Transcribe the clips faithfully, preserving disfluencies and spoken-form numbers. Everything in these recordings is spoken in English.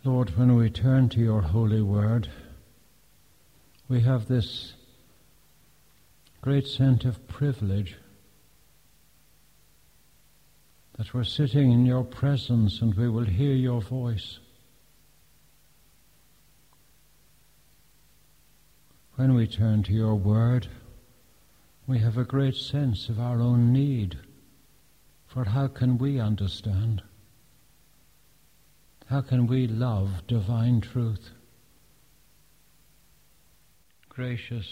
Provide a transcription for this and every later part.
Lord, when we turn to your holy word, we have this great sense of privilege that we're sitting in your presence and we will hear your voice. When we turn to your word, we have a great sense of our own need, for how can we understand? How can we love divine truth? Gracious,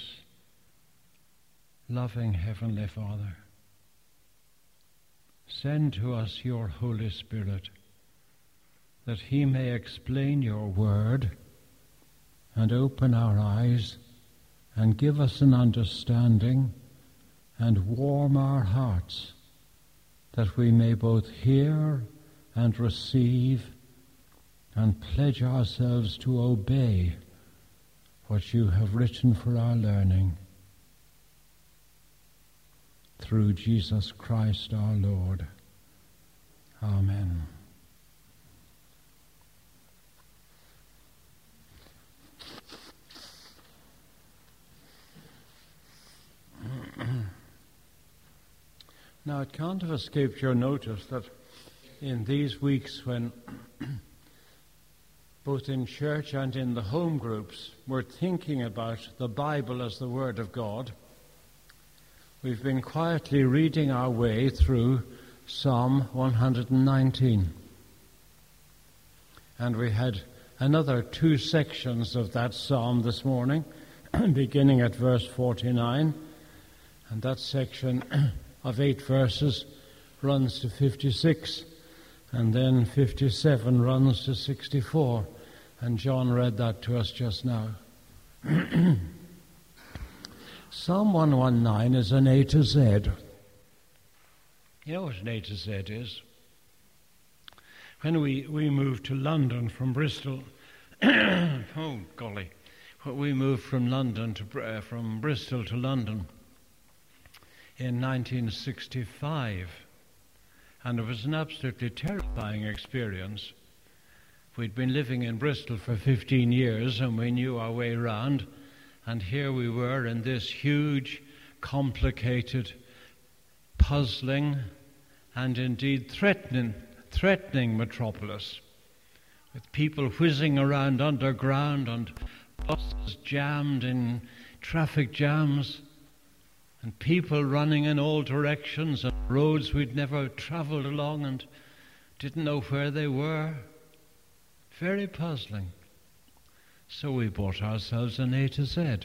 loving Heavenly Father, send to us your Holy Spirit, that he may explain your word and open our eyes and give us an understanding and warm our hearts, that we may both hear and receive and pledge ourselves to obey what you have written for our learning. Through Jesus Christ our Lord. Amen. Now, it can't have escaped your notice that in these weeks when both in church and in the home groups we're thinking about the Bible as the Word of God, we've been quietly reading our way through Psalm one hundred nineteen. And we had another two sections of that psalm this morning, beginning at verse forty-nine, and that section of eight verses runs to fifty-six, and then fifty-seven runs to sixty-four, and John read that to us just now. Psalm one nineteen is an A to Z. You know what an A to Z is? When we, we moved to London from Bristol, oh golly, when we moved from London to uh, from Bristol to London in nineteen sixty-five, and it was an absolutely terrifying experience. We'd been living in Bristol for fifteen years and we knew our way around, and here we were in this huge, complicated, puzzling, and indeed threatening, threatening metropolis, with people whizzing around underground and buses jammed in traffic jams, and people running in all directions, and roads we'd never travelled along and didn't know where they were. Very puzzling. So we bought ourselves an A to Z.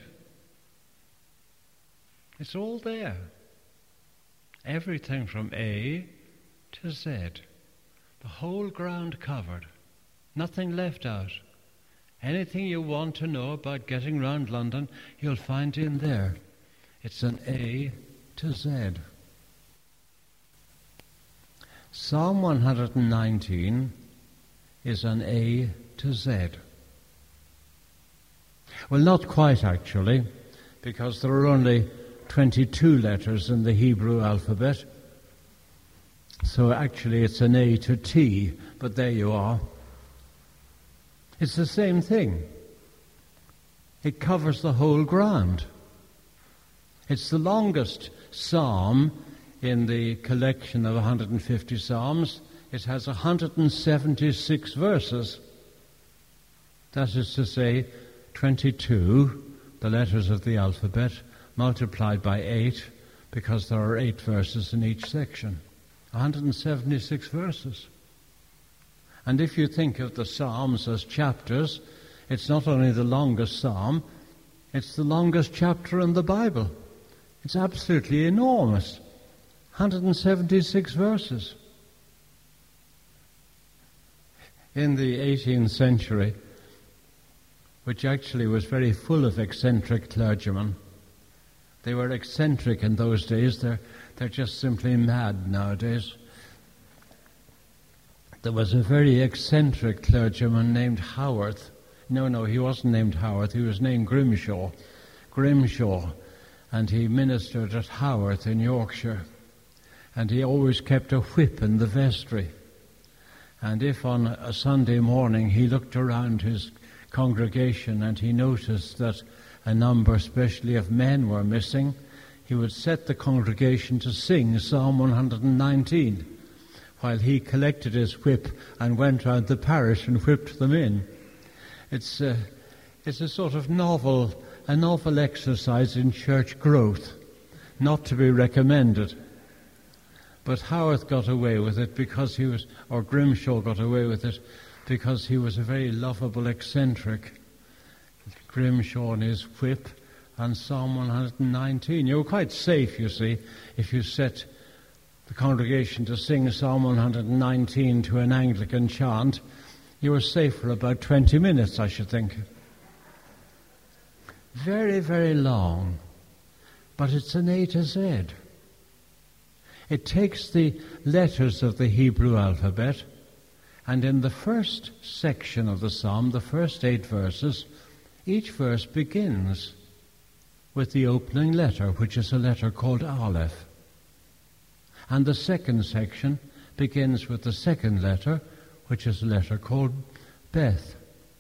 It's all there. Everything from A to Z. The whole ground covered. Nothing left out. Anything you want to know about getting round London, you'll find in there. It's an A to Z. Psalm one hundred nineteen is an A to Z. Well, not quite actually, because there are only twenty-two letters in the Hebrew alphabet. So actually it's an A to T, but there you are. It's the same thing. It covers the whole ground. It's the longest psalm in the collection of one hundred fifty psalms. It has one hundred seventy-six verses. That is to say, twenty-two, the letters of the alphabet, multiplied by eight, because there are eight verses in each section. one hundred seventy-six verses. And if you think of the Psalms as chapters, it's not only the longest psalm, it's the longest chapter in the Bible. It's absolutely enormous. one hundred seventy-six verses. In the eighteenth century, which actually was very full of eccentric clergymen, they were eccentric in those days, they're, they're just simply mad nowadays. There was a very eccentric clergyman named Howarth. No, no, he wasn't named Howarth, he was named Grimshaw. Grimshaw. And he ministered at Haworth in Yorkshire. And he always kept a whip in the vestry. And if on a Sunday morning he looked around his congregation and he noticed that a number, especially of men, were missing, he would set the congregation to sing Psalm one hundred nineteen, while he collected his whip and went round the parish and whipped them in. It's a, it's a sort of novel, a novel exercise in church growth, not to be recommended. But Howarth got away with it because he was, or Grimshaw got away with it because he was a very lovable eccentric. Grimshaw and his whip and Psalm one hundred nineteen. You were quite safe, you see, if you set the congregation to sing Psalm one hundred nineteen to an Anglican chant. You were safe for about twenty minutes, I should think. Very, very long, but it's an A to Z. It takes the letters of the Hebrew alphabet, and in the first section of the psalm, the first eight verses, each verse begins with the opening letter, which is a letter called Aleph. And the second section begins with the second letter, which is a letter called Beth.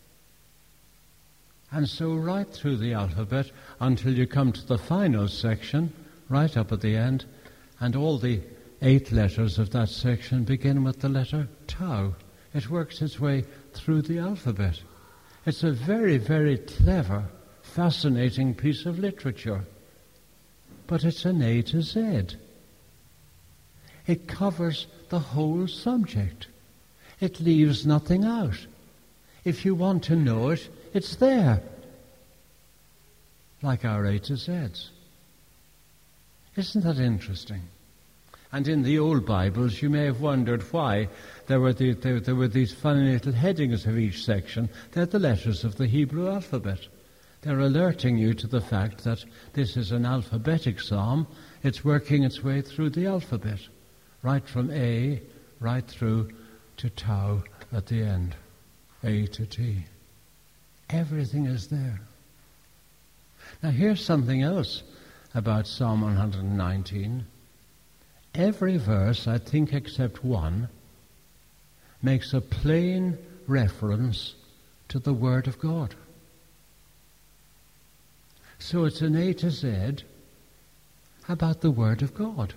And so right through the alphabet until you come to the final section, right up at the end, and all the eight letters of that section begin with the letter Tau. It works its way through the alphabet. It's a very, very clever, fascinating piece of literature. But it's an A to Z. It covers the whole subject. It leaves nothing out. If you want to know it, it's there. Like our A to Zs. Isn't that interesting? And in the old Bibles, you may have wondered why there were, the, there, there were these funny little headings of each section. They're the letters of the Hebrew alphabet. They're alerting you to the fact that this is an alphabetic psalm. It's working its way through the alphabet, right from A, right through to Tau at the end, A to T. Everything is there. Now here's something else about Psalm one hundred nineteen. Every verse, I think except one, makes a plain reference to the Word of God. So it's an A to Z about the Word of God.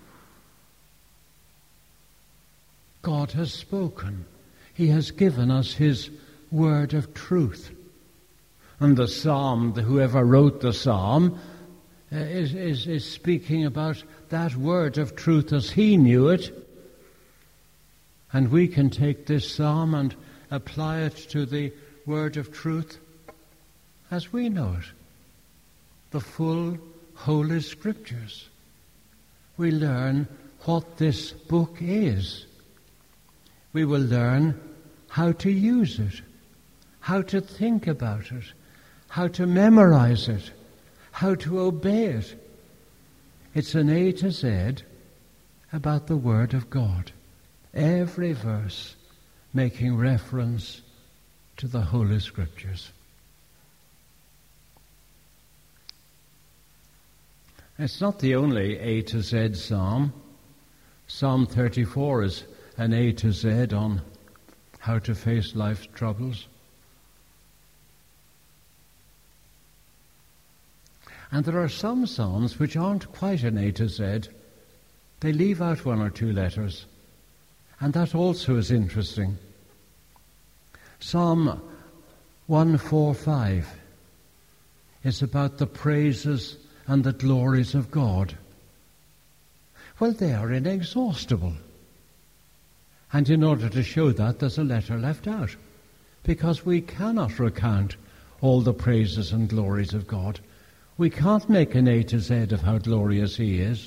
God has spoken. He has given us His word of truth. And the psalm, whoever wrote the psalm, uh, is, is, is speaking about that word of truth as he knew it. And we can take this psalm and apply it to the word of truth as we know it. The full Holy Scriptures. We learn what this book is. We will learn how to use it, how to think about it, how to memorize it, how to obey it. It's an A to Z about the Word of God. Every verse making reference to the Holy Scriptures. It's not the only A to Z psalm. Psalm thirty-four is an A to Z on how to face life's troubles. And there are some psalms which aren't quite an A to Z. They leave out one or two letters. And that also is interesting. Psalm one forty-five is about the praises and the glories of God. Well, they are inexhaustible. And in order to show that, there's a letter left out. Because we cannot recount all the praises and glories of God. We can't make an A to Z of how glorious He is.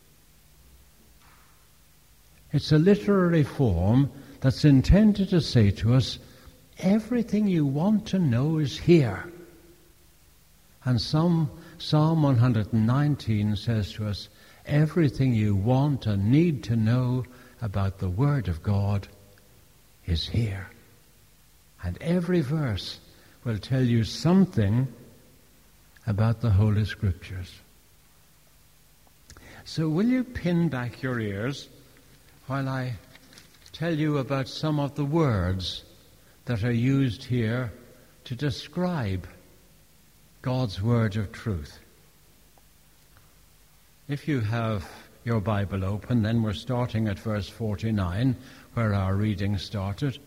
It's a literary form that's intended to say to us, everything you want to know is here. And some, Psalm one hundred nineteen says to us, everything you want and need to know about the Word of God is here. And every verse will tell you something about the Holy Scriptures. So will you pin back your ears while I tell you about some of the words that are used here to describe God's word of truth. If you have your Bible open, then we're starting at verse forty-nine, where our reading started.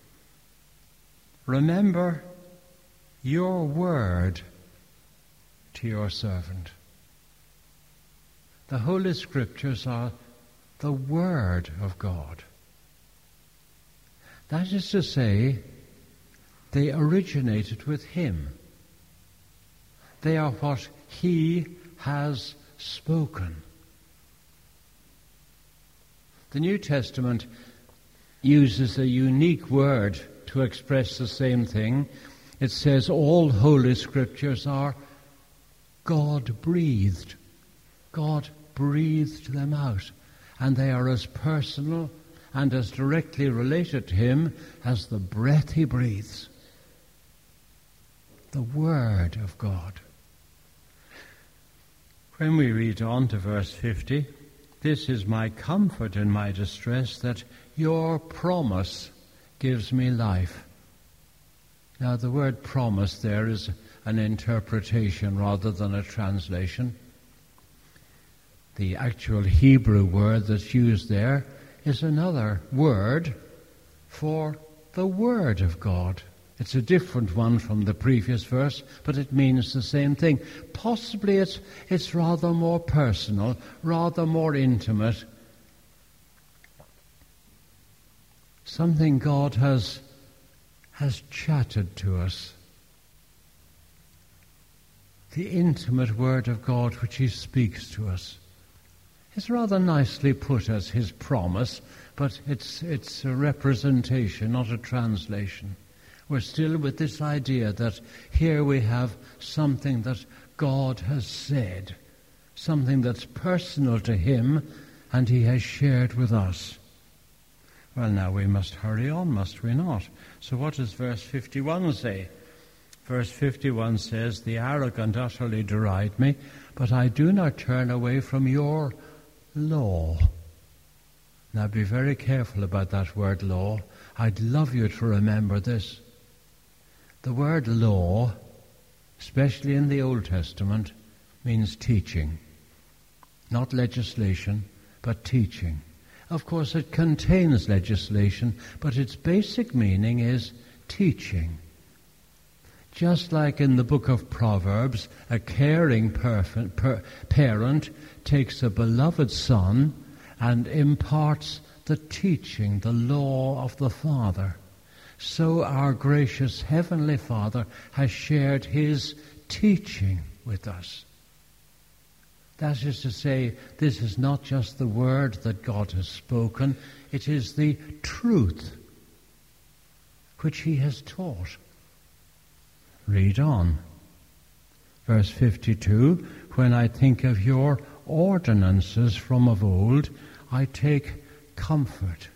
Remember your word to your servant. The Holy Scriptures are the Word of God. That is to say, they originated with Him. They are what He has spoken. The New Testament uses a unique word to express the same thing. It says all Holy Scriptures are God-breathed. God breathed them out, and they are as personal and as directly related to Him as the breath He breathes. The Word of God. When we read on to verse fifty, this is my comfort in my distress, that your promise gives me life. Now the word promise there is an interpretation rather than a translation. The actual Hebrew word that's used there is another word for the Word of God. It's a different one from the previous verse, but it means the same thing. Possibly it's, it's rather more personal, rather more intimate. Something God has, has chatted to us. The intimate Word of God which He speaks to us. It's rather nicely put as His promise, but it's it's a representation, not a translation. We're still with this idea that here we have something that God has said, something that's personal to Him, and He has shared with us. Well, now we must hurry on, must we not? So what does verse fifty-one say? Verse fifty-one says, the arrogant utterly deride me, but I do not turn away from your law. Now be very careful about that word law. I'd love you to remember this. The word law, especially in the Old Testament, means teaching. Not legislation, but teaching. Of course, it contains legislation, but its basic meaning is teaching. Just like in the book of Proverbs, a caring perf- per- parent takes a beloved son and imparts the teaching, the law of the Father. So our gracious Heavenly Father has shared His teaching with us. That is to say, this is not just the word that God has spoken, it is the truth which He has taught. Read on. Verse fifty-two, when I think of your ordinances from of old, I take comfort.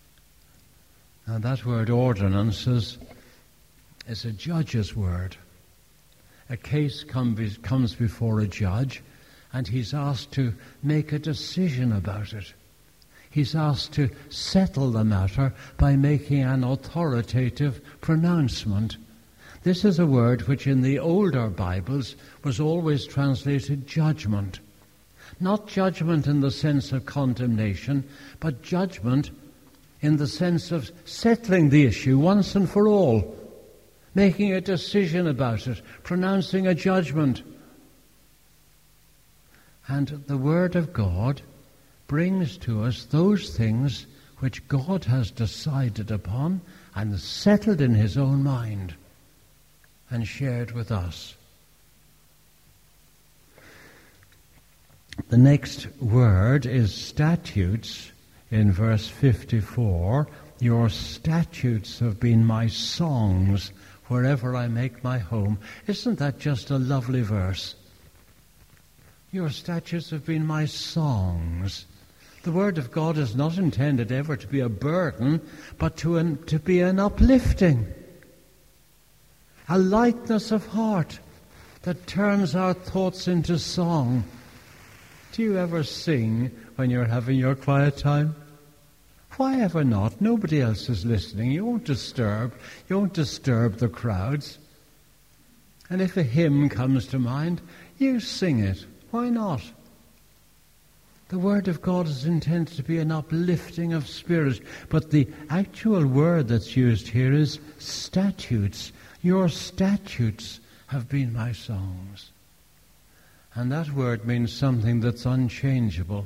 Now that word ordinances is a judge's word. A case come be, comes before a judge, and he's asked to make a decision about it. He's asked to settle the matter by making an authoritative pronouncement. This is a word which in the older Bibles was always translated judgment. Not judgment in the sense of condemnation, but judgment in the sense of settling the issue once and for all, making a decision about it, pronouncing a judgment. And the Word of God brings to us those things which God has decided upon and settled in His own mind and shared with us. The next word is statutes in verse fifty-four. Your statutes have been my songs wherever I make my home. Isn't that just a lovely verse? Your statutes have been my songs. The Word of God is not intended ever to be a burden, but to, an, to be an uplifting. A lightness of heart that turns our thoughts into song. Do you ever sing when you're having your quiet time? Why ever not? Nobody else is listening. You won't disturb. You won't disturb the crowds. And if a hymn comes to mind, you sing it. Why not? The Word of God is intended to be an uplifting of spirit, but the actual word that's used here is statutes. Your statutes have been my songs. And that word means something that's unchangeable.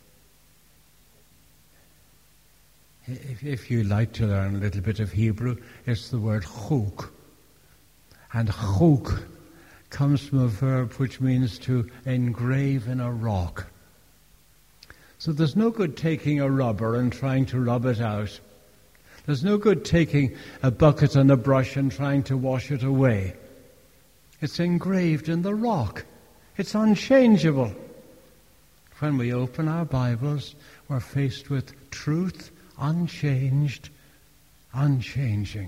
If, if you like to learn a little bit of Hebrew, it's the word chuk. And chuk comes from a verb which means to engrave in a rock. So there's no good taking a rubber and trying to rub it out. There's no good taking a bucket and a brush and trying to wash it away. It's engraved in the rock. It's unchangeable. When we open our Bibles, we're faced with truth, unchanged, unchanging.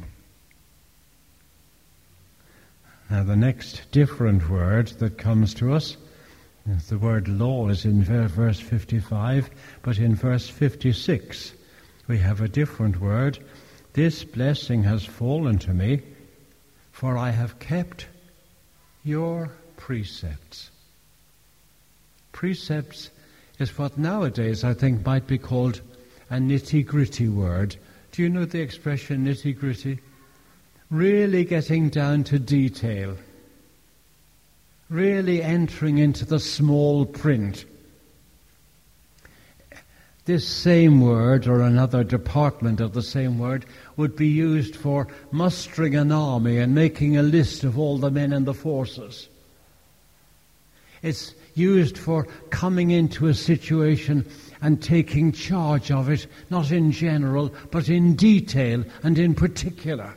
Now the next different word that comes to us, the word law is in verse fifty-five, but in verse fifty-six we have a different word. This blessing has fallen to me, for I have kept your precepts. Precepts is what nowadays I think might be called a nitty-gritty word. Do you know the expression nitty-gritty? Really getting down to detail. Really entering into the small print. This same word, or another department of the same word, would be used for mustering an army and making a list of all the men in the forces. It's used for coming into a situation and taking charge of it, not in general, but in detail and in particular.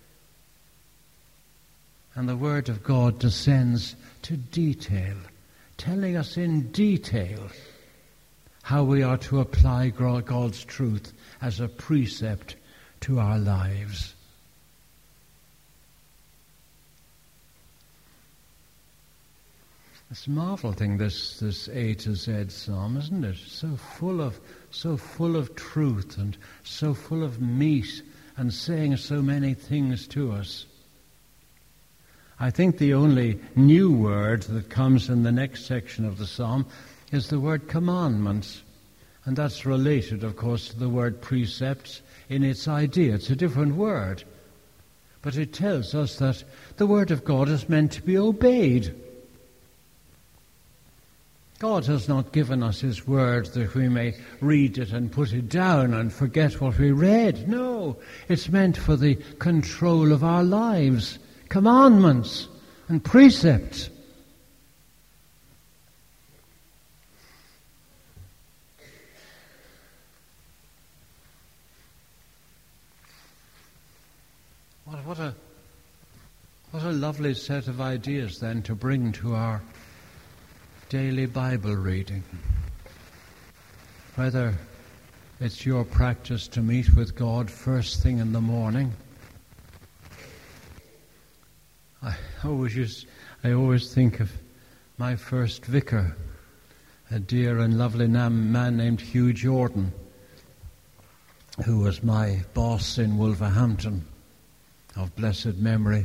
And the Word of God descends to detail, telling us in detail how we are to apply God's truth as a precept to our lives. It's a marvel thing, this this A to Z psalm, isn't it? So full of so full of truth and so full of meat and saying so many things to us. I think the only new word that comes in the next section of the psalm is the word commandments. And that's related, of course, to the word precepts in its idea. It's a different word. But it tells us that the Word of God is meant to be obeyed. God has not given us His Word that we may read it and put it down and forget what we read. No, it's meant for the control of our lives. Commandments and precepts. What, what a what a lovely set of ideas then to bring to our daily Bible reading. Whether it's your practice to meet with God first thing in the morning. I always used, I always think of my first vicar, a dear and lovely man named Hugh Jordan, who was my boss in Wolverhampton, of blessed memory.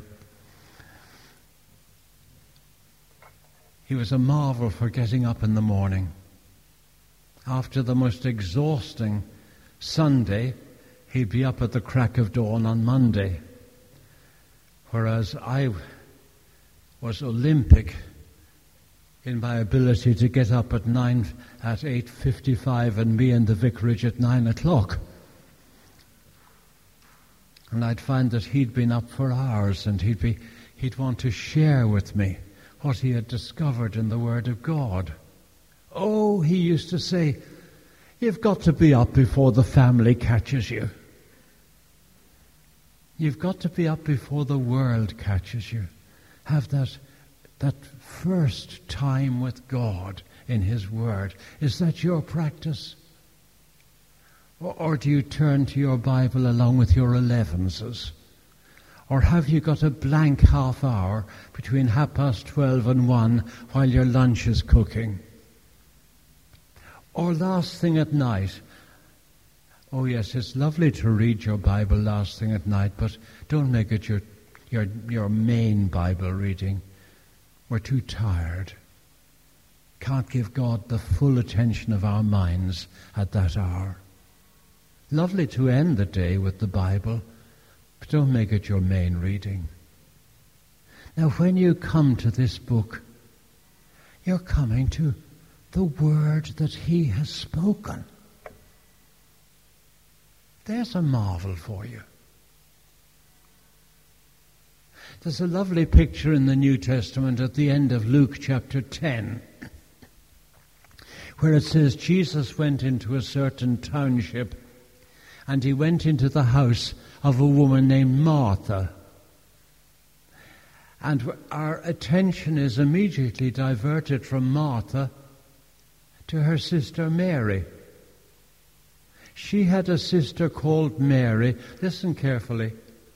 He was a marvel for getting up in the morning. After the most exhausting Sunday, he'd be up at the crack of dawn on Monday. Whereas I was Olympic in my ability to get up at nine, at eight fifty-five and be in the vicarage at nine o'clock. And I'd find that he'd been up for hours, and he'd be, he'd want to share with me what he had discovered in the Word of God. Oh, he used to say, you've got to be up before the family catches you. You've got to be up before the world catches you. Have that that first time with God in His Word. Is that your practice? Or, or do you turn to your Bible along with your elevenses? Or have you got a blank half hour between half past twelve and one while your lunch is cooking? Or last thing at night, Oh yes, it's lovely to read your Bible last thing at night, but don't make it your your your main Bible reading. We're too tired. Can't give God the full attention of our minds at that hour. Lovely to end the day with the Bible, but don't make it your main reading. Now, when you come to this book, you're coming to the word that he has spoken. There's a marvel for you. There's a lovely picture in the New Testament at the end of Luke chapter ten, where it says Jesus went into a certain township, and he went into the house of a woman named Martha. And our attention is immediately diverted from Martha to her sister Mary. She had a sister called Mary, listen carefully,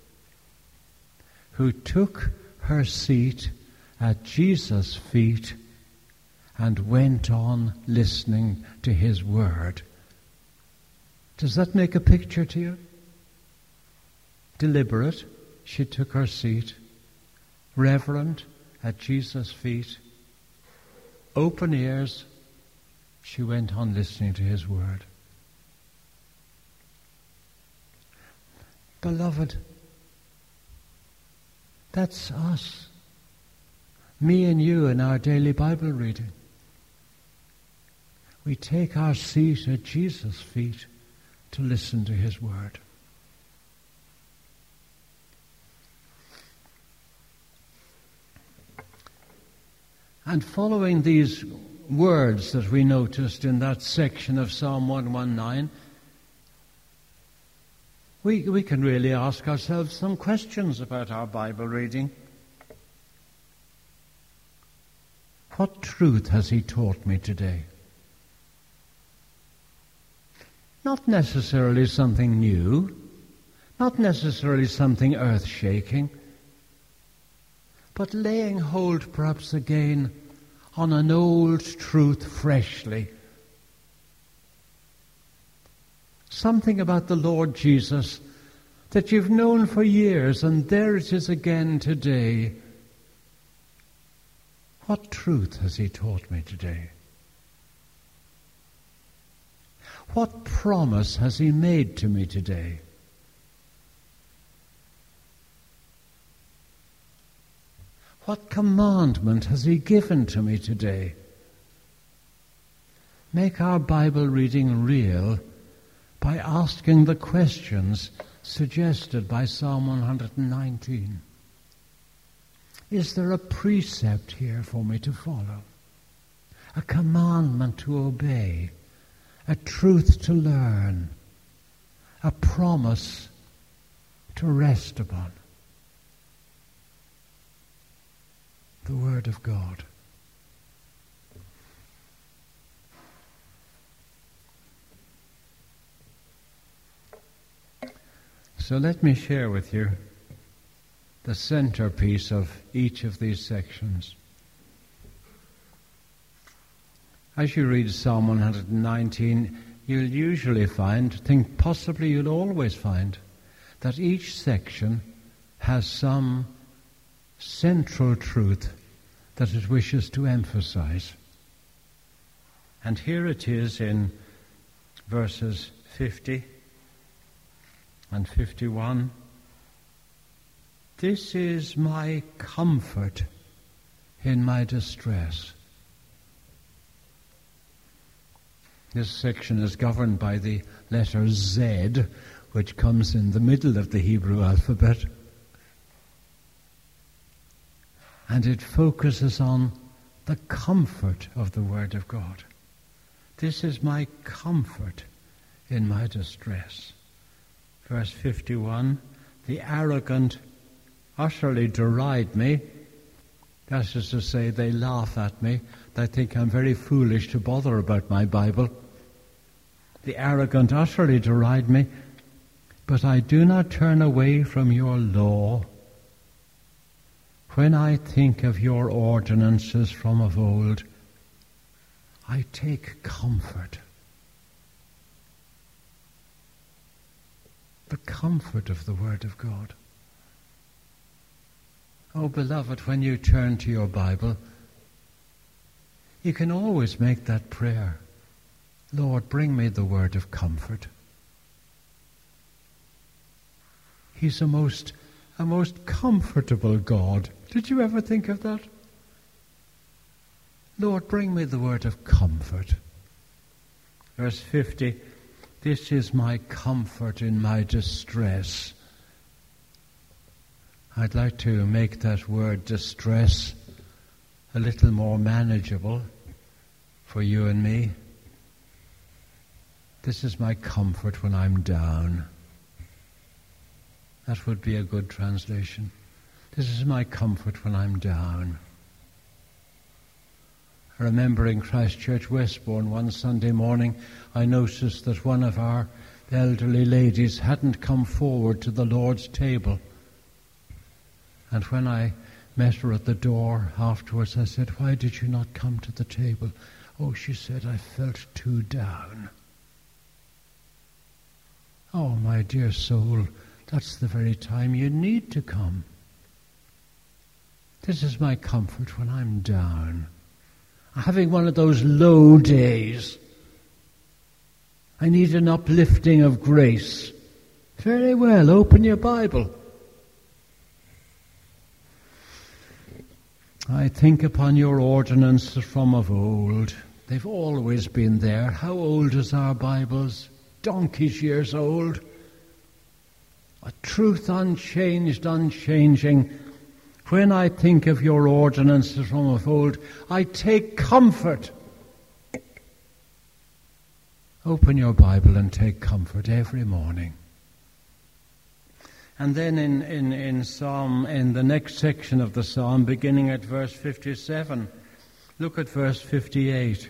who took her seat at Jesus' feet and went on listening to his word. Does that make a picture to you? Deliberate, she took her seat. Reverent, at Jesus' feet. Open ears, she went on listening to his word. Beloved, that's us. Me and you in our daily Bible reading. We take our seat at Jesus' feet to listen to his word. And following these words that we noticed in that section of Psalm one nineteen, we, we can really ask ourselves some questions about our Bible reading. What truth has he taught me today? Not necessarily something new, not necessarily something earth-shaking, but laying hold perhaps again on an old truth freshly. Something about the Lord Jesus that you've known for years, and there it is again today. What truth has he taught me today? What promise has he made to me today? What commandment has he given to me today? Make our Bible reading real by asking the questions suggested by Psalm one nineteen. Is there a precept here for me to follow? A commandment to obey? A truth to learn? A promise to rest upon? The Word of God. So let me share with you the centerpiece of each of these sections. As you read Psalm one nineteen, you'll usually find, think possibly you'll always find, that each section has some central truth that it wishes to emphasize. And here it is in verses fifty and fifty-one. This is my comfort in my distress. This section is governed by the letter Z, which comes in the middle of the Hebrew alphabet. And it focuses on the comfort of the Word of God. This is my comfort in my distress. Verse fifty-one, the arrogant utterly deride me. That is to say, they laugh at me. They think I'm very foolish to bother about my Bible. The arrogant utterly deride me, but I do not turn away from your law. When I think of your ordinances from of old, I take comfort. The comfort of the Word of God. Oh, beloved, when you turn to your Bible, you can always make that prayer. Lord, bring me the word of comfort. He's a most, a most comfortable God. Did you ever think of that? Lord, bring me the word of comfort. Verse fifty, this is my comfort in my distress. I'd like to make that word distress a little more manageable for you and me. This is my comfort when I'm down. That would be a good translation. This is my comfort when I'm down. I remember in Christchurch, Westbourne, one Sunday morning, I noticed that one of our elderly ladies hadn't come forward to the Lord's table. And when I met her at the door afterwards, I said, why did you not come to the table? Oh, she said, I felt too down. Oh, my dear soul, that's the very time you need to come. This is my comfort when I'm down. I'm having one of those low days. I need an uplifting of grace. Very well, open your Bible. I think upon your ordinances from of old. They've always been there. How old is our Bibles? Donkey's years old. A truth unchanged, unchanging. When I think of your ordinances from of old, I take comfort. Open your Bible and take comfort every morning. And then in, in, in Psalm, in the next section of the Psalm, beginning at verse fifty-seven, look at verse fifty-eight.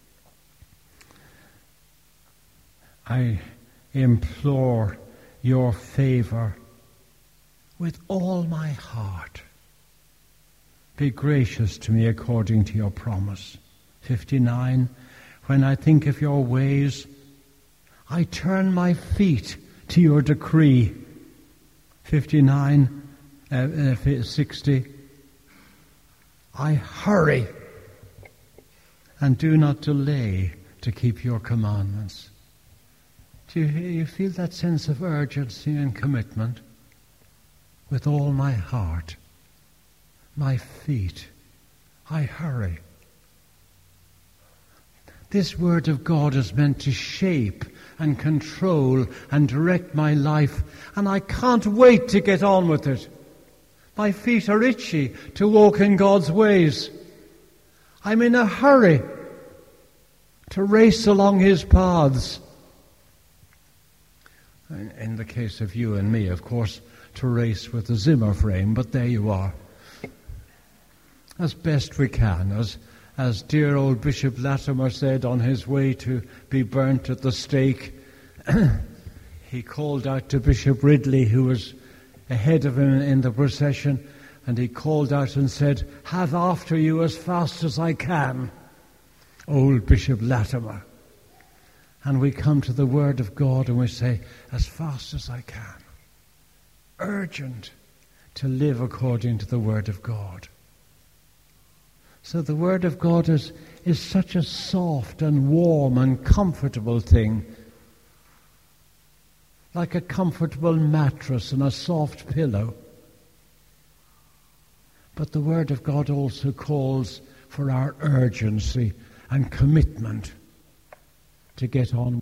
I implore your favor with all my heart. Be gracious to me according to your promise. fifty-nine, when I think of your ways, I turn my feet to your decree. fifty-nine, uh, uh, sixty, I hurry and do not delay to keep your commandments. Do you, you feel that sense of urgency and commitment? With all my heart, my feet, I hurry. This word of God is meant to shape and control and direct my life, and I can't wait to get on with it. My feet are itchy to walk in God's ways. I'm in a hurry to race along his paths. In the case of you and me, of course, to race with the Zimmer frame, but there you are. As best we can, as as dear old Bishop Latimer said on his way to be burnt at the stake, he called out to Bishop Ridley, who was ahead of him in the procession, and he called out and said, have after you as fast as I can, old Bishop Latimer. And we come to the Word of God and we say, as fast as I can. Urgent to live according to the Word of God. So the Word of God is, is such a soft and warm and comfortable thing. Like a comfortable mattress and a soft pillow. But the Word of God also calls for our urgency and commitment to get on with